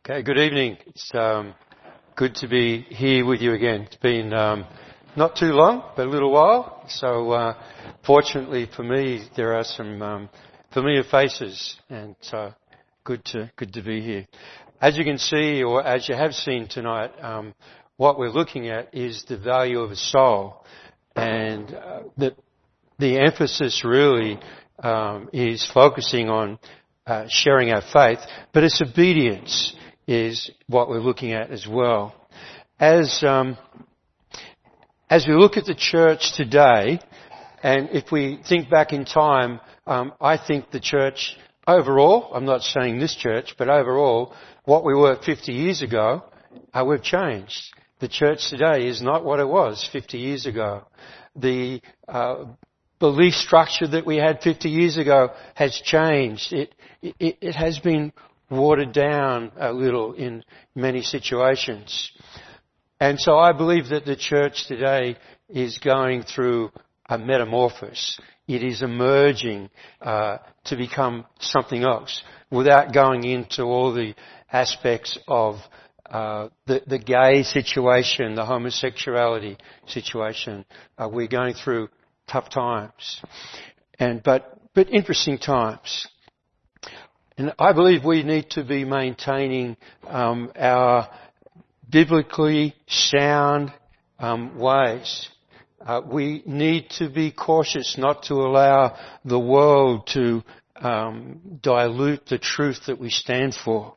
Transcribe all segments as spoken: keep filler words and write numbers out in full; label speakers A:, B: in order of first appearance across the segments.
A: Okay, good evening. It's um, good to be here with you again. It's been um, not too long, but a little while. So uh, fortunately for me, there are some um, familiar faces, and uh, good to good to be here. As you can see, or as you have seen tonight, um, what we're looking at is the value of a soul, and uh, the the emphasis really um, is focusing on uh, sharing our faith, but its obedience is what we're looking at as well. As um, as we look at the church today, and if we think back in time, um, I think the church overall, I'm not saying this church, but overall, what we were fifty years ago, uh, we've changed. The church today is not what it was fifty years ago. The uh, belief structure that we had fifty years ago has changed. It, it, it has been watered down a little in many situations. And so I believe that the church today is going through a metamorphosis. It is emerging uh, to become something else without going into all the aspects of uh, the, the gay situation, the homosexuality situation. Uh, we're going through tough times, and but but interesting times. And I believe we need to be maintaining um, our biblically sound um, ways. Uh, we need to be cautious not to allow the world to um, dilute the truth that we stand for.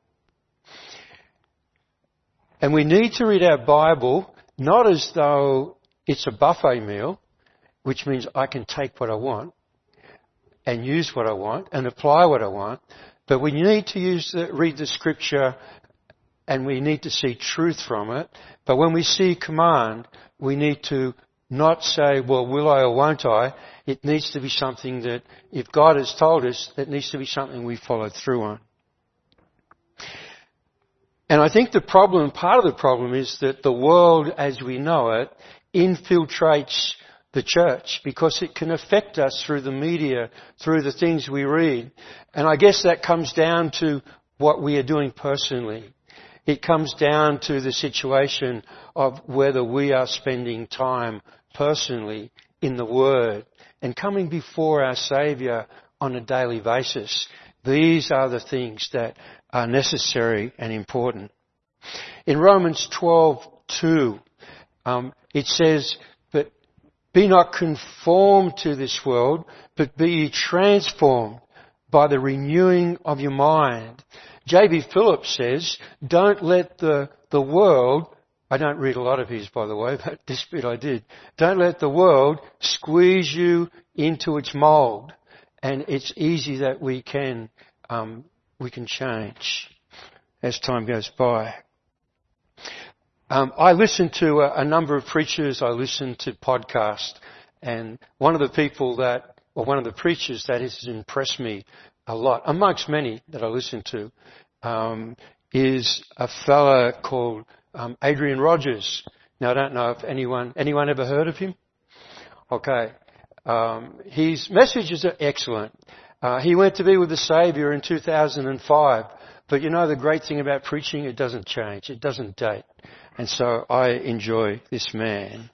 A: And we need to read our Bible not as though it's a buffet meal, which means I can take what I want and use what I want and apply what I want. But we need to use the, read the scripture, and we need to see truth from it. But when we see command, we need to not say, well, will I or won't I? It needs to be something that, if God has told us, it needs to be something we follow through on. And I think the problem, part of the problem is that the world as we know it infiltrates the church, because it can affect us through the media, through the things we read. And I guess that comes down to what we are doing personally. It comes down to the situation of whether we are spending time personally in the Word and coming before our Saviour on a daily basis. These are the things that are necessary and important. In Romans twelve two, um, it says, but be not conformed to this world, but be ye transformed by the renewing of your mind. J B Phillips says, don't let the, the world, I don't read a lot of his, by the way, but this bit I did. Don't let the world squeeze you into its mould. And it's easy that we can, um, we can change as time goes by. Um, I listen to a, a number of preachers. I listen to podcasts, and one of the people that, or one of the preachers that has impressed me a lot, amongst many that I listen to, um, is a fella called um, Adrian Rogers. Now, I don't know if anyone anyone ever heard of him. Okay, um, his messages are excellent. Uh, he went to be with the Saviour in two thousand five, but you know the great thing about preaching, it doesn't change, it doesn't date. And so I enjoy this man.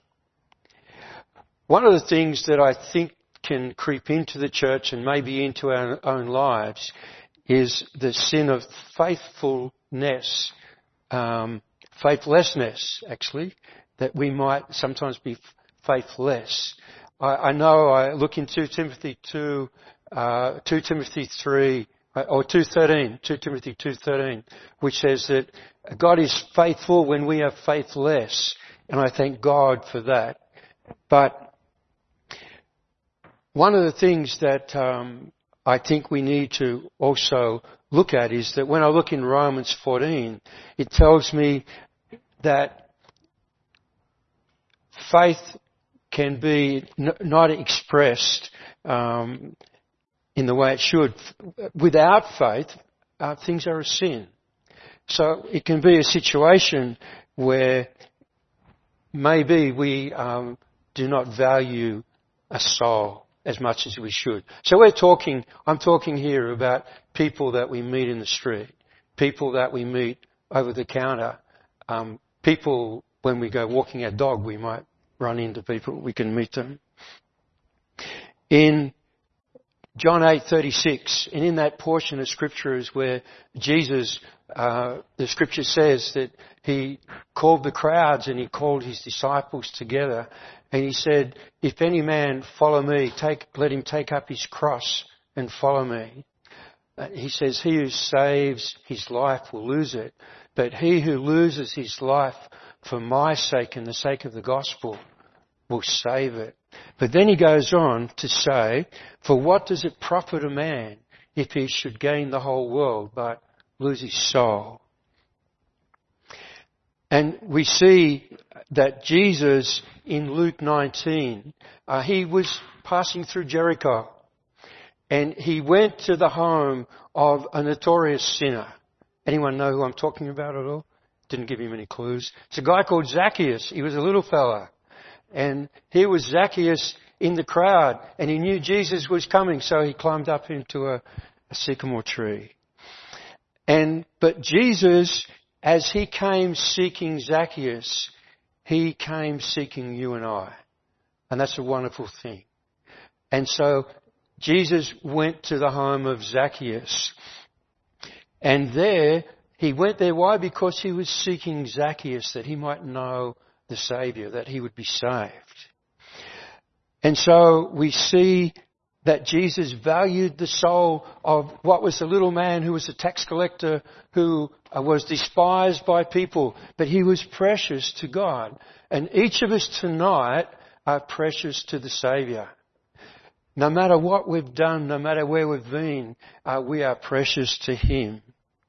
A: One of the things that I think can creep into the church and maybe into our own lives is the sin of faithfulness, um, faithlessness, actually, that we might sometimes be faithless. I, I know I look into Timothy two, uh, two Timothy three, or two thirteen, two Timothy two thirteen, which says that God is faithful when we are faithless, and I thank God for that. But one of the things that um, I think we need to also look at is that when I look in Romans fourteen, it tells me that faith can be n- not expressed um, in the way it should. Without faith, uh, things are a sin. So it can be a situation where maybe we um, do not value a soul as much as we should. So we're talking, I'm talking here about people that we meet in the street, people that we meet over the counter. Um, people, when we go walking our dog, we might run into people. We can meet them. In John eight thirty-six, and in that portion of Scripture is where Jesus, uh, the Scripture says that he called the crowds and he called his disciples together, and he said, "If any man follow me, take, let him take up his cross and follow me." Uh, he says, "He who saves his life will lose it, but he who loses his life for my sake and the sake of the gospel will save it." But then he goes on to say, "For what does it profit a man if he should gain the whole world but lose his soul?" And we see that Jesus in Luke nineteen, uh, he was passing through Jericho and he went to the home of a notorious sinner. Anyone know who I'm talking about at all? Didn't give him any clues. It's a guy called Zacchaeus. He was a little fella. And here was Zacchaeus in the crowd, and he knew Jesus was coming, so he climbed up into a, a sycamore tree. And, but Jesus, as he came seeking Zacchaeus, he came seeking you and I. And that's a wonderful thing. And so Jesus went to the home of Zacchaeus. And there, he went there. Why? Because he was seeking Zacchaeus, that he might know the Saviour, that he would be saved. And so we see that Jesus valued the soul of what was a little man who was a tax collector, who was despised by people, but he was precious to God. And each of us tonight are precious to the Saviour. No matter what we've done, no matter where we've been, uh, we are precious to Him.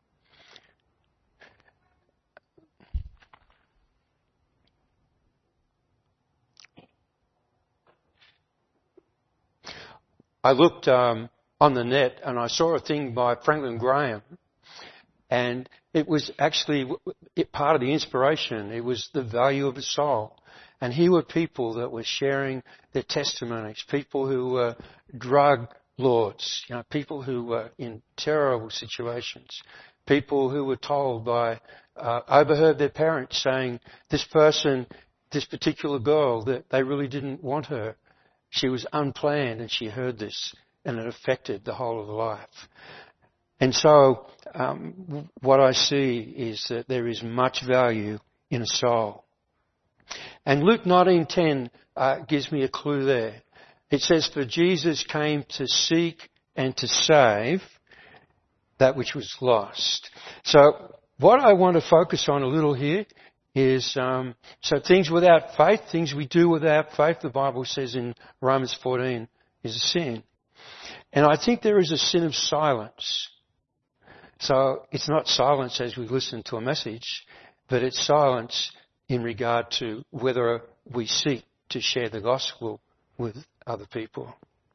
A: I looked um, on the net and I saw a thing by Franklin Graham, and it was actually it, part of the inspiration. It was the value of a soul. And here were people that were sharing their testimonies, people who were drug lords, you know, people who were in terrible situations, people who were told by, uh, overheard their parents saying, this person, this particular girl, that they really didn't want her. She was unplanned, and she heard this, and it affected the whole of her life. And so um, what I see is that there is much value in a soul. And Luke nineteen ten uh, gives me a clue there. It says, "For Jesus came to seek and to save that which was lost." So what I want to focus on a little here is, um, so things without faith, things we do without faith, the Bible says in Romans fourteen, is a sin. And I think there is a sin of silence. So it's not silence as we listen to a message, but it's silence in regard to whether we seek to share the gospel with other people.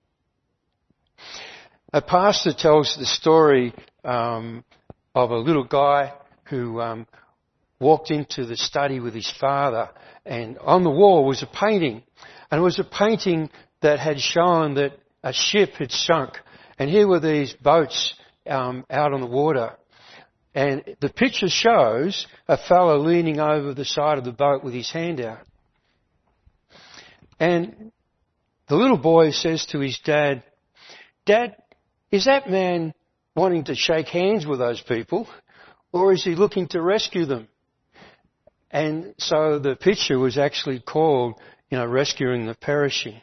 A: A pastor tells the story um, of a little guy who um, walked into the study with his father, and on the wall was a painting, and it was a painting that had shown that a ship had sunk, and here were these boats um, out on the water, and the picture shows a fellow leaning over the side of the boat with his hand out, and the little boy says to his dad, "Dad, is that man wanting to shake hands with those people, or is he looking to rescue them?" And so the picture was actually called, you know, rescuing the perishing.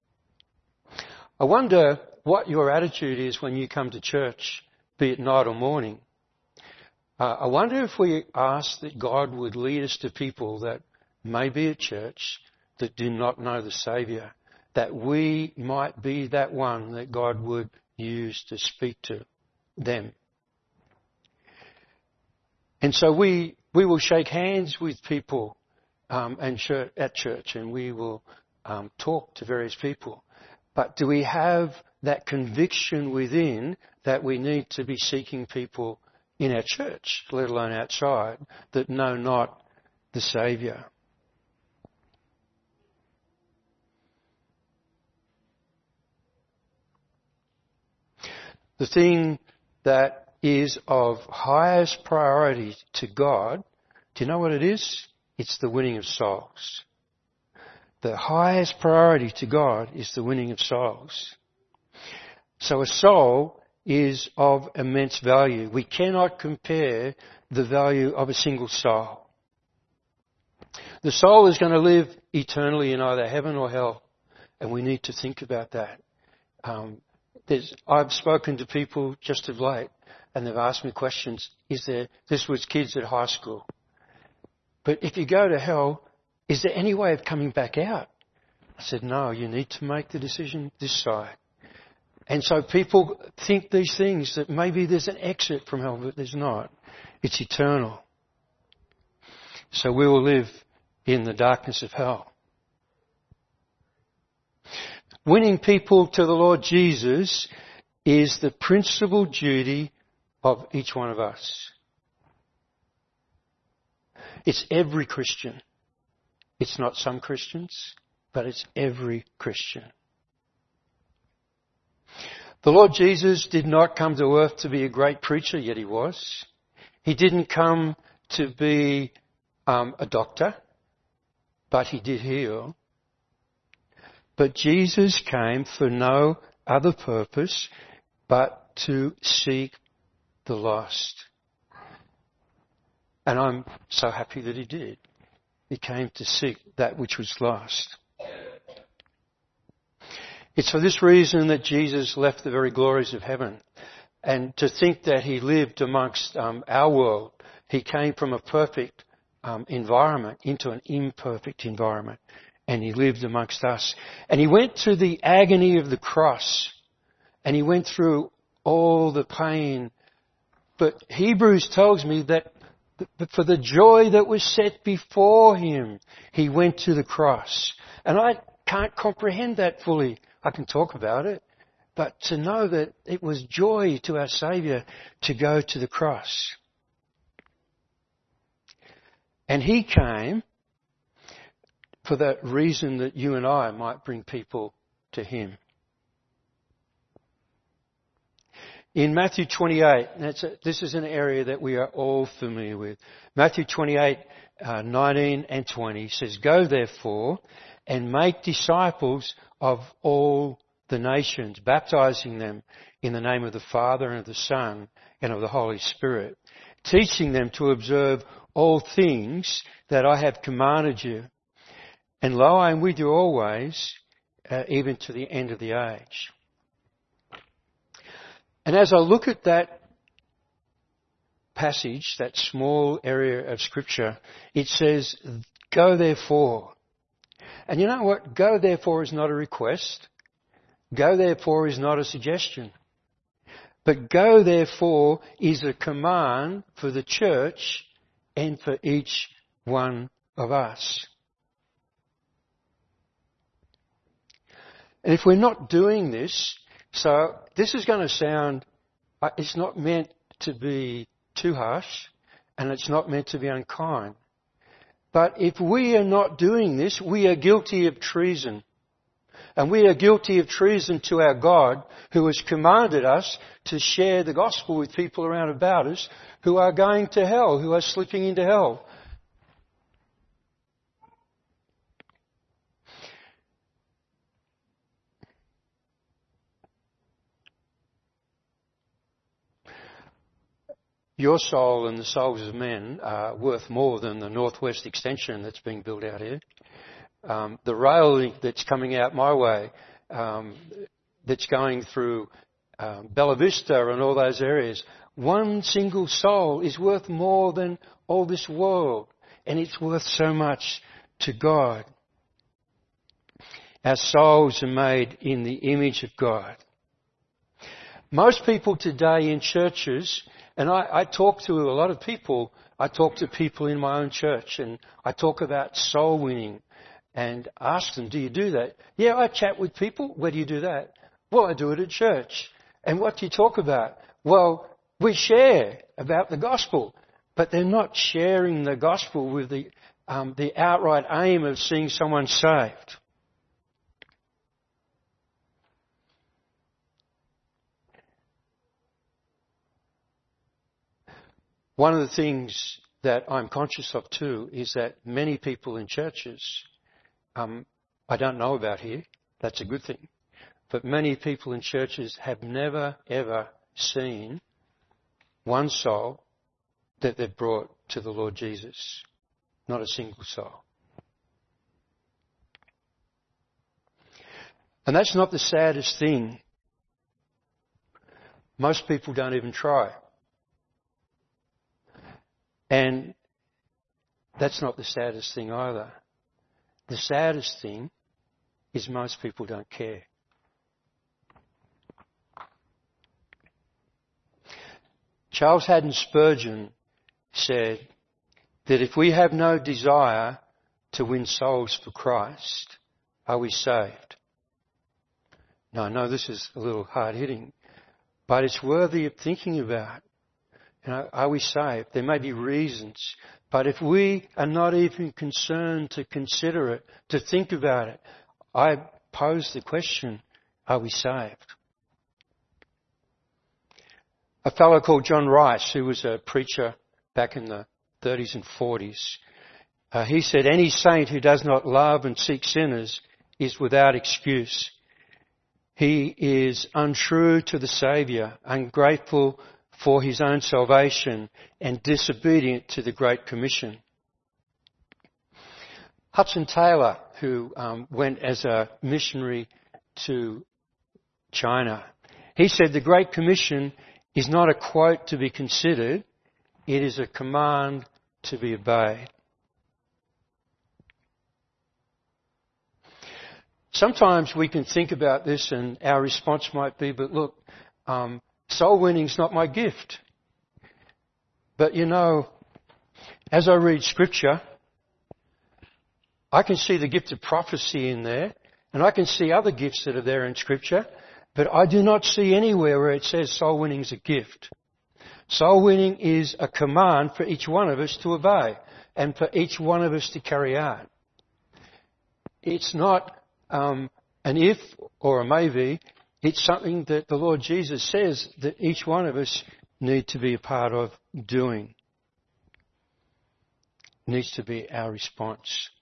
A: I wonder what your attitude is when you come to church, be it night or morning. Uh, I wonder if we ask that God would lead us to people that may be at church that do not know the Saviour, that we might be that one that God would use to speak to them. And so we we will shake hands with people um, and church, at church, and we will um, talk to various people. But do we have that conviction within that we need to be seeking people in our church, let alone outside, that know not the Saviour? The thing that is of highest priority to God, do you know what it is? It's the winning of souls. The highest priority to God is the winning of souls. So a soul is of immense value. We cannot compare the value of a single soul. The soul is going to live eternally in either heaven or hell, and we need to think about that. Um, there's, I've spoken to people just of late, and they've asked me questions. Is there? This was kids at high school. But if you go to hell, is there any way of coming back out? I said, no, you need to make the decision this side. And so people think these things, that maybe there's an exit from hell, but there's not. It's eternal. So we will live in the darkness of hell. Winning people to the Lord Jesus is the principal duty of each one of us. It's every Christian. It's not some Christians, but it's every Christian. The Lord Jesus did not come to earth to be a great preacher, yet he was. He didn't come to be um, a doctor, but he did heal. But Jesus came for no other purpose but to seek the lost. And I'm so happy that he did. He came to seek that which was lost. It's for this reason that Jesus left the very glories of heaven. And to think that he lived amongst um, our world, he came from a perfect um, environment into an imperfect environment. And he lived amongst us. And he went through the agony of the cross. And he went through all the pain. But Hebrews tells me that for the joy that was set before him, he went to the cross. And I can't comprehend that fully. I can talk about it. But to know that it was joy to our Saviour to go to the cross. And he came for that reason that you and I might bring people to him. In Matthew twenty-eight, that's a, this is an area that we are all familiar with. Matthew twenty-eight, uh, nineteen and twenty says, "Go therefore and make disciples of all the nations, baptizing them in the name of the Father and of the Son and of the Holy Spirit, teaching them to observe all things that I have commanded you. And lo, I am with you always, uh, even to the end of the age." And as I look at that passage, that small area of Scripture, it says, "Go therefore." And you know what? Go therefore is not a request. Go therefore is not a suggestion. But go therefore is a command for the church and for each one of us. And if we're not doing this, so this is going to sound, it's not meant to be too harsh, and it's not meant to be unkind. But if we are not doing this, we are guilty of treason. And we are guilty of treason to our God, who has commanded us to share the gospel with people around about us who are going to hell, who are slipping into hell. Your soul and the souls of men are worth more than the northwest extension that's being built out here. Um, the rail link that's coming out my way, um, that's going through um, Bella Vista and all those areas, one single soul is worth more than all this world. And it's worth so much to God. Our souls are made in the image of God. Most people today in churches, and I, I talk to a lot of people, I talk to people in my own church, and I talk about soul winning and ask them, do you do that? Yeah, I chat with people. Where do you do that? Well, I do it at church. And what do you talk about? Well, we share about the gospel, but they're not sharing the gospel with the, um, the outright aim of seeing someone saved. one of the things that I'm conscious of too is that many people in churches, um, I don't know about here, that's a good thing, but many people in churches have never ever seen one soul that they've brought to the Lord Jesus. Not a single soul. And that's not the saddest thing. Most people don't even try. And that's not the saddest thing either. The saddest thing is most people don't care. Charles Haddon Spurgeon said that if we have no desire to win souls for Christ, are we saved? Now, I know this is a little hard-hitting, but it's worthy of thinking about. You know, are we saved? There may be reasons, but if we are not even concerned to consider it, to think about it, I pose the question, are we saved? A fellow called John Rice, who was a preacher back in the thirties and forties, uh, he said, any saint who does not love and seek sinners is without excuse. He is untrue to the Saviour, ungrateful for his own salvation, and disobedient to the Great Commission. Hudson Taylor, who um, went as a missionary to China, he said the Great Commission is not a quote to be considered, it is a command to be obeyed. Sometimes we can think about this and our response might be, but look, um, soul winning's not my gift. But you know, as I read Scripture, I can see the gift of prophecy in there, and I can see other gifts that are there in Scripture, but I do not see anywhere where it says soul winning is a gift. Soul winning is a command for each one of us to obey and for each one of us to carry out. It's not um, an if or a maybe. It's something that the Lord Jesus says that each one of us need to be a part of doing. It needs to be our response.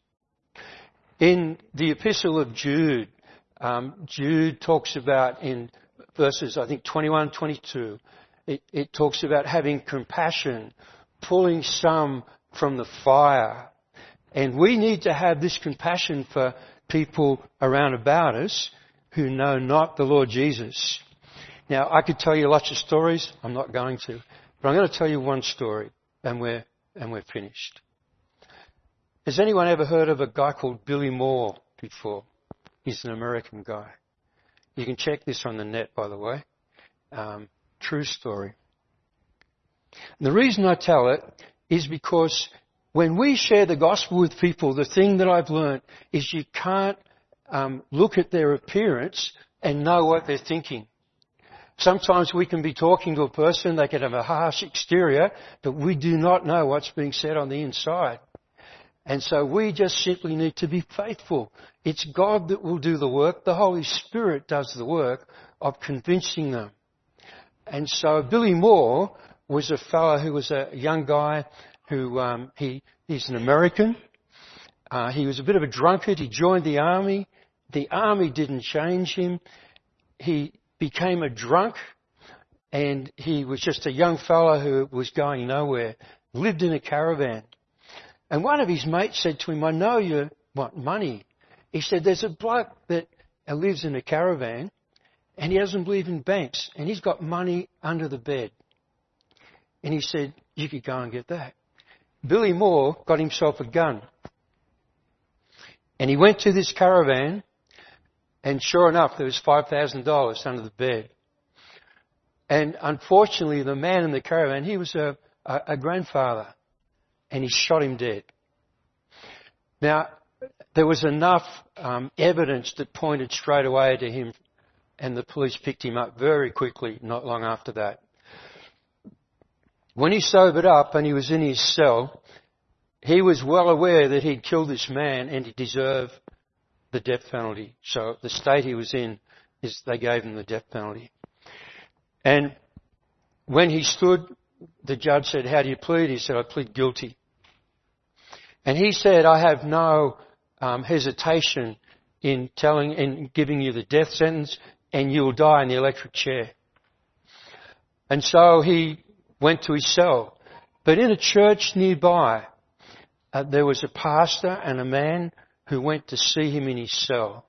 A: In the Epistle of Jude, um, Jude talks about in verses, I think, twenty-one, twenty-two, it, it talks about having compassion, pulling some from the fire. And we need to have this compassion for people around about us who know not the Lord Jesus. Now, I could tell you lots of stories. I'm not going to. But I'm going to tell you one story, and we're, and we're finished. Has anyone ever heard of a guy called Billy Moore before? He's an American guy. You can check this on the net, by the way. Um, true story. And the reason I tell it is because when we share the gospel with people, the thing that I've learned is you can't um, look at their appearance and know what they're thinking. Sometimes we can be talking to a person, they can have a harsh exterior, but we do not know what's being said on the inside. And so we just simply need to be faithful. It's God that will do the work. The Holy Spirit does the work of convincing them. And so Billy Moore was a fellow who was a young guy who, um, he, he's an American. Uh, he was a bit of a drunkard. He joined the army. The army didn't change him. He became a drunk, and he was just a young fellow who was going nowhere, lived in a caravan. And one of his mates said to him, I know you want money. He said, there's a bloke that lives in a caravan and he doesn't believe in banks and he's got money under the bed. And he said, you could go and get that. Billy Moore got himself a gun. And he went to this caravan and sure enough, there was five thousand dollars under the bed. And unfortunately, the man in the caravan, he was a, a, a grandfather. And he shot him dead. Now, there was enough um, evidence that pointed straight away to him, and the police picked him up very quickly, not long after that. When he sobered up and he was in his cell, he was well aware that he'd killed this man and he deserved the death penalty. So the state he was in, is they gave him the death penalty. And when he stood the judge said, how do you plead? He said, I plead guilty. And he said, I have no um, hesitation in telling, in giving you the death sentence, and you will die in the electric chair. And so he went to his cell. But in a church nearby, uh, there was a pastor and a man who went to see him in his cell.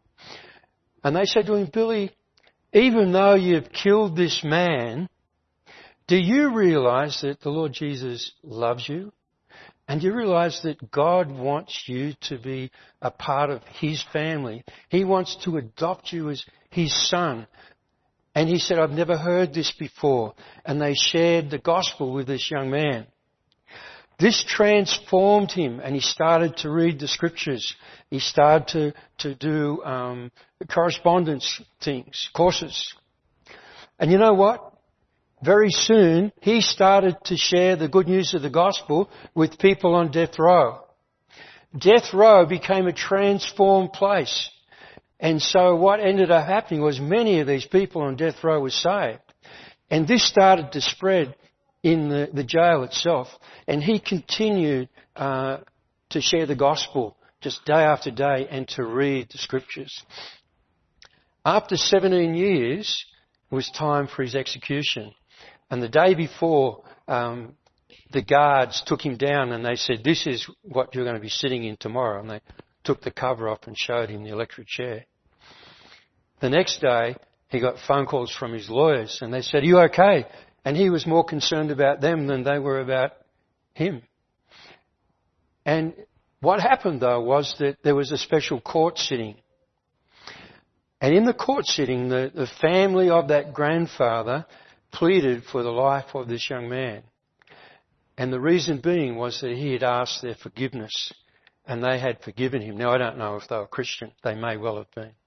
A: And they said to him, Billy, even though you've killed this man, do you realise that the Lord Jesus loves you? And you realise that God wants you to be a part of His family. He wants to adopt you as His son. And he said, I've never heard this before. And they shared the gospel with this young man. This transformed him, and he started to read the scriptures. He started to, to do um, correspondence things, courses. And you know what? Very soon, he started to share the good news of the gospel with people on death row. Death row became a transformed place. And so what ended up happening was many of these people on death row were saved. And this started to spread in the, the jail itself. And he continued uh, to share the gospel just day after day and to read the scriptures. After seventeen years, it was time for his execution. And the day before, um, the guards took him down and they said, this is what you're going to be sitting in tomorrow. And they took the cover off and showed him the electric chair. The next day, he got phone calls from his lawyers and they said, are you okay? And he was more concerned about them than they were about him. And what happened, though, was that there was a special court sitting. And in the court sitting, the, the family of that grandfather pleaded for the life of this young man. And the reason being was that he had asked their forgiveness and they had forgiven him. Now, I don't know if they were Christian. They may well have been.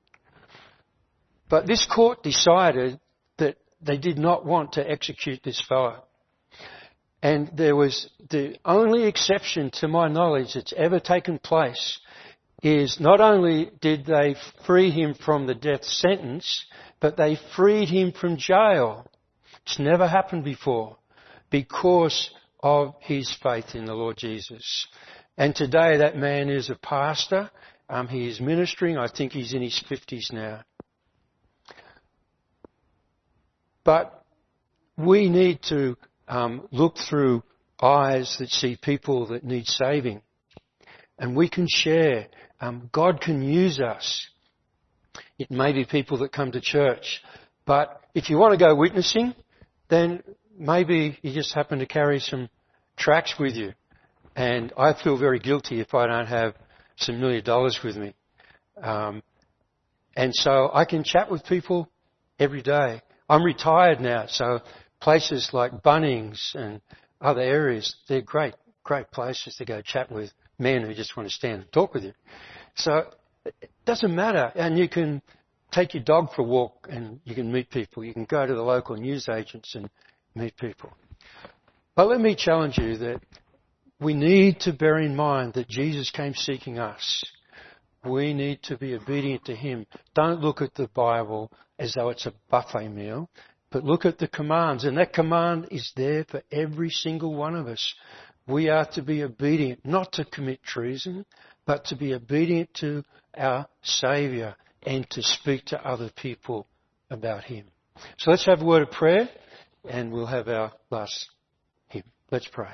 A: But this court decided that they did not want to execute this fellow. And there was the only exception to my knowledge that's ever taken place is not only did they free him from the death sentence, but they freed him from jail. It's never happened before because of his faith in the Lord Jesus. And today that man is a pastor. Um, he is ministering. I think he's in his fifties now. But we need to um, look through eyes that see people that need saving. And we can share. Um, God can use us. It may be people that come to church. But if you want to go witnessing, then maybe you just happen to carry some tracts with you. And I feel very guilty if I don't have some million dollars with me. Um, and so I can chat with people every day. I'm retired now, so places like Bunnings and other areas, they're great, great places to go chat with men who just want to stand and talk with you. So it doesn't matter. And you can take your dog for a walk and you can meet people. You can go to the local newsagents and meet people. But let me challenge you that we need to bear in mind that Jesus came seeking us. We need to be obedient to Him. Don't look at the Bible as though it's a buffet meal, but look at the commands. And that command is there for every single one of us. We are to be obedient, not to commit treason, but to be obedient to our Saviour and to speak to other people about Him. So let's have a word of prayer and we'll have our last hymn. Let's pray.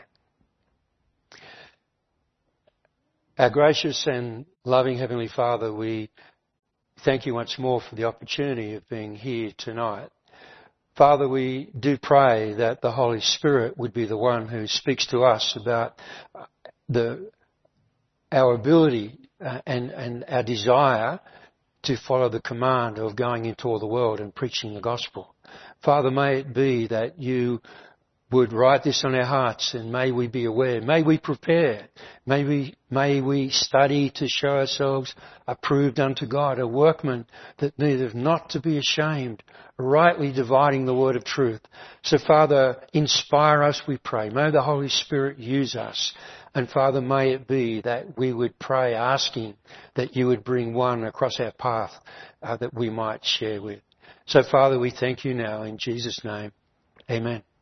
A: Our gracious and loving Heavenly Father, we thank you once more for the opportunity of being here tonight. Father, we do pray that the Holy Spirit would be the one who speaks to us about the, our ability uh, and, and our desire to follow the command of going into all the world and preaching the gospel. Father, may it be that you would write this on our hearts, and may we be aware, may we prepare, may we, may we study to show ourselves approved unto God, a workman that needeth not to be ashamed, rightly dividing the word of truth. So Father, inspire us, we pray. May the Holy Spirit use us. And Father, may it be that we would pray asking that you would bring one across our path uh, that we might share with. So Father, we thank you now in Jesus' name. Amen.